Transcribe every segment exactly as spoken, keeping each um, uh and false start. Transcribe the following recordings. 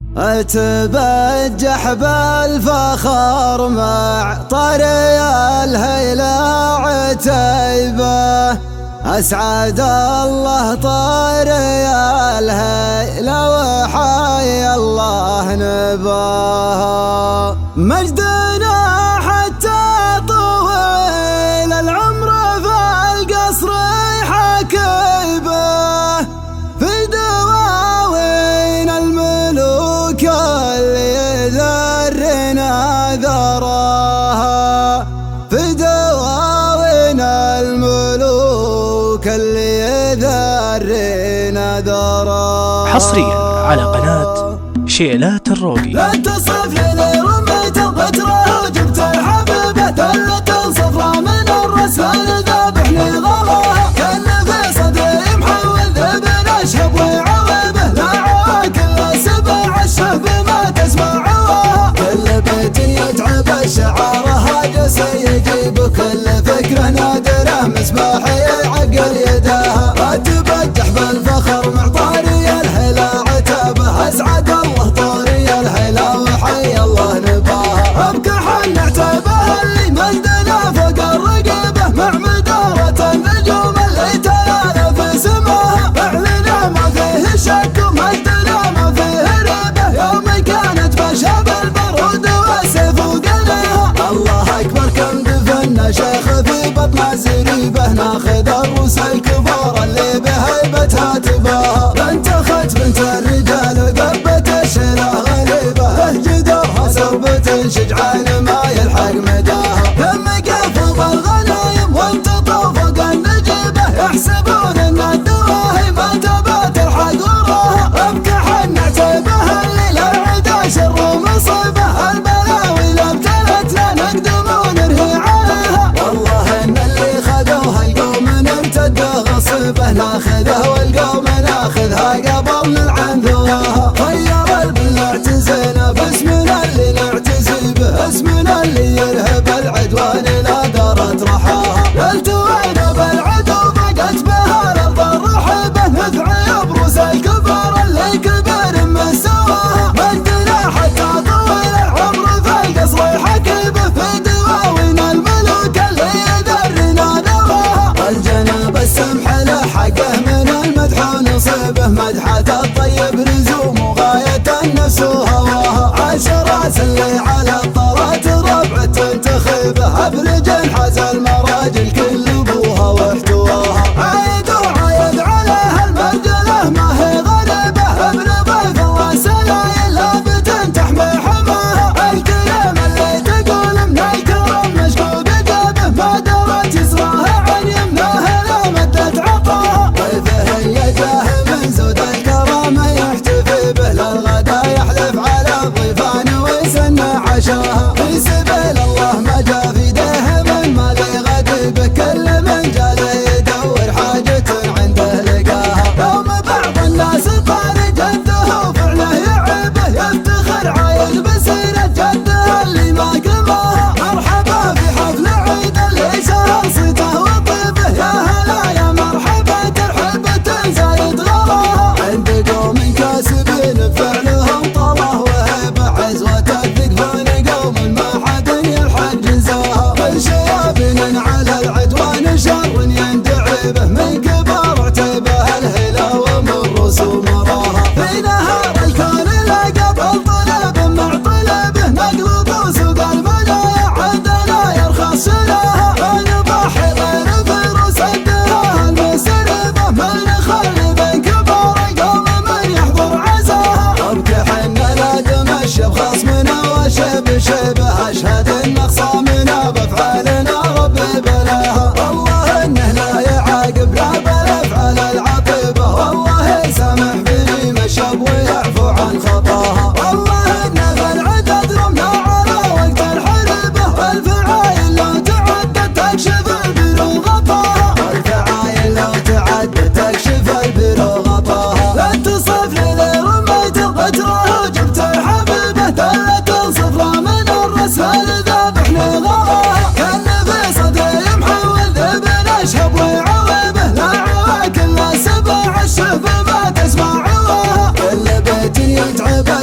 اتبجح بالفخر مع طري الهيلة عتيبة، اسعد الله طري الهيلة وحي الله نباها. مجدنا حتى طويل العمر في القصر حكيبه، في دواوين الملوك اللي ذرنا ذراها، في دواوين الملوك اللي ذرنا ذراها. حصريا على قناة شيلات الروقي. لا تصف لي رميت القترة جبت الحبيبة دلة صفرة من الرسل ذابحني غلاها، كان في صدري محول ذبن اشهب وعويبه، لا كل سبع الشهب ما تسمعوها، كل بيت يتعب الشعار هاجس يجيب كل فكرة نادرة مسباحي عقل يداها. اتبجح بالفخر مع طاري الهلا عتابه، اسعد الله طاري الهلا وحي الله نباها. ابكى حن عتابه اللي مجدنا فوق الرقبه، مع مدارة النجوم اللي تلالا في سماها، اعلنا ما فيه شك ومجدنا ما فيه ريبه، يوم كانت بشاب البرود والسيف وقلها. الله اكبر كم دفنا شيخ في بطن زريبه، ناخذ الروس الكبار اللي بهيبتها تباها، بنت اخت بنت الرجال قبة الشيله غليبه، جدارها سربة شجعان ما يلحق مداها، لم قفض الغنايم وانتطوا فوق النجيبه، يحسبون ان الدواهي ما تبات الحق وراها. ابكى حن عتيبه اللي العدا شر ومصيبه، البلاوي لو ابتلتنا نقدم ونرهي عليها، والله ان اللي خذوها القوم نمتد غصبه، ناخذه والقوم ناخذها قبل نلعن ذواها. طير البل اعتزينا باسمنا اللي نعتزي به، اسمنا اللي يرهب العدوان لا دارت رحاها، التوينا بالعدو ضاقت بها الارض الرحبه، ندعي بروس الكبار اللي كبر من سواها، مجدنا حتى طويل العمر في القصر حكيبه، في دواوين الملوك اللي يذرنا نواها، الجناب السمح له حقه من المدح ونصيبه، مدحة الطيب لزوم وغاية النفس وهواها، عشرات اللي على الطلات ربعة تنتخبه، ابرج حاز المراجل كل ابوها واحتواها، عايد وعايد عليها المرجله ما هي غلبه، ابن ضيف الله سلايل لابت تحمي حماها، الكلام اللي تقول من الكرم مشكو بقابه، ما درت يسراها عن يمناها لا مدت عطاها، ضيفه اللي جاه من زود الكرامه يحتفي به، للغدا يحلف على ضيفان ويسن عشاها، في سبيل الله ما جا في يده من مال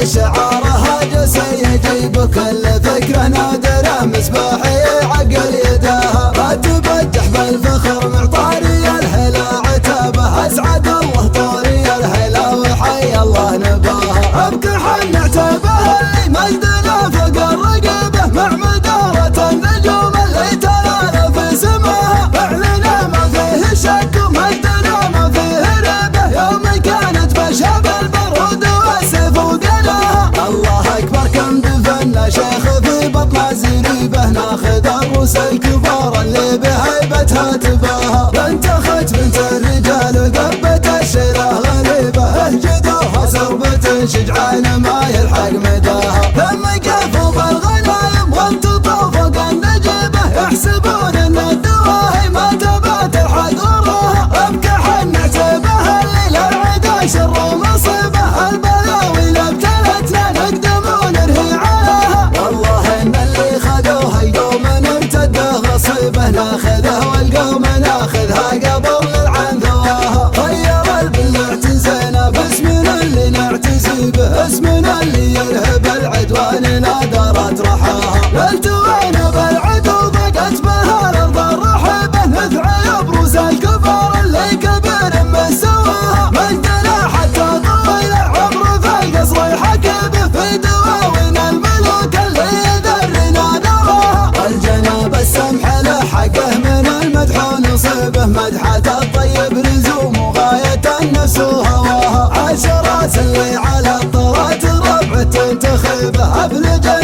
شعارها جسي يجيب كل فكرة نادرة مصباحي عقل يداها ما تبجح بالفخر معطاري الهلا عتابه أسعد الله طاري الهلا وحي الله نباها أبكي حن عتابه اللي مجدنا فوق الرقبة مع مدارة النجوم اللي تلالا في سماها فعلنا ما فيه شك ومجدنا ما فيه ريبة يوم كانت بشاب البرود والسيف وقلاها الله أكبر كم دفنا شيخ في بطن زريبه ناخذ الروس الكبار اللي بهيبتها تباها بنت أخت بنت الرجال وقبة الشيله غريبة اهجدوها سربة شجعان ما يلحق مداها لما يقفوا بالغنايم وانتطوا فوق النجيبة يحسبون ان الدواهي ما تبات الحد وراها ابكى حن عتبها الليلة العدا شر ومصيبة البلاوي لابتلتنا نقدم ونرهي عليها والله ان اللي خذوها يقوم نمتد غصيبه ناخذه والقوم ناخذها قبل العن ذواها طير البل اعتزينا باسمنا اللي نعتزي به اسمنا اللي يلهب العدوان نادرت رحاها التوينا بالعدو ضاقت بها الارض الرحبه نثعي بروس الكفار اللي كبير من سواها مجدنا حتى طويل العمر في القصر يحكي به في دواوين الملوك اللي يذرنا نراها الجناب السمح له حقه من المدح ونصيبه مدحة الطيب لزوم وغاية النفس وهواها عشرات اللي على الطرات ربع تنتخبه أفلج